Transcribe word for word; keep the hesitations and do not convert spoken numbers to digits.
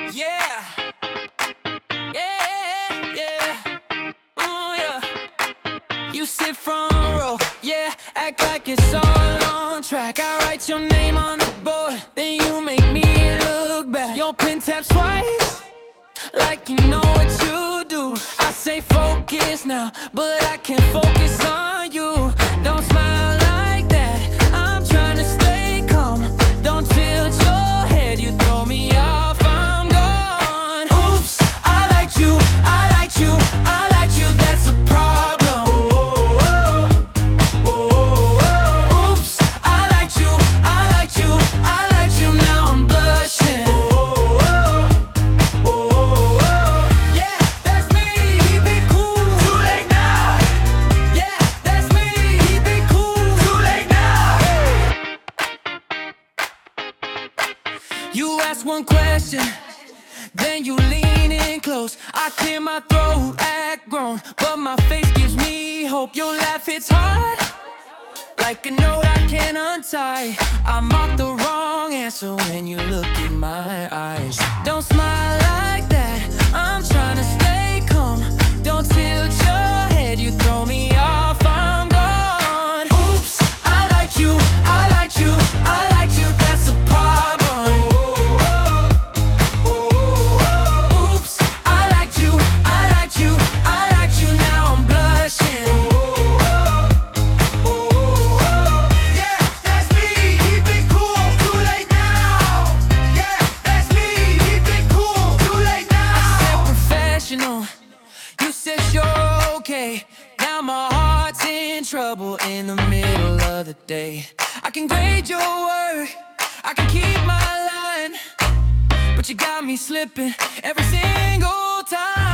Yeah, yeah, yeah, oh yeah. You sit front row, yeah, act like it's all on track. I write your name on the board, then you make me look back. Your pen taps twice, like you know what you do. I say focus now, but I can't focus on you. Don't smile like that, I'm trying to stay calm. Don't tilt your head, you throw me off, I'm gone. Oops, I liked you, I liked you, I liked you, that's a problem. Oh, oh, oh, oh. Oops, I liked you, I liked you, I liked you, now I'm blushing. Oh, oh, oh, oh. Yeah, that's me, keep it cool. Too late now. Yeah, that's me, keep it cool. Too late now. You ask one question, then you lean in close. I clear my throat, act grown, but my face gives me hope. Your laugh hits hard, like a note I can't untie. I mock the wrong answer when you look in my eyes. Don't smile like that, I'm trying to stay calm. Don't tilt your head, you throw me off, I'm gone. Oops, I like you, I like you, I like you, that's a problem. Oops, I liked you, I liked you, I liked you, now I'm blushing. Yeah, that's me, keep it cool, too late now. Yeah, that's me, keep it cool, too late now. I said professional, you said you're okay. Now my heart's in trouble in the middle of the day. I can grade your work, I can keep my line, but you got me slipping every single time.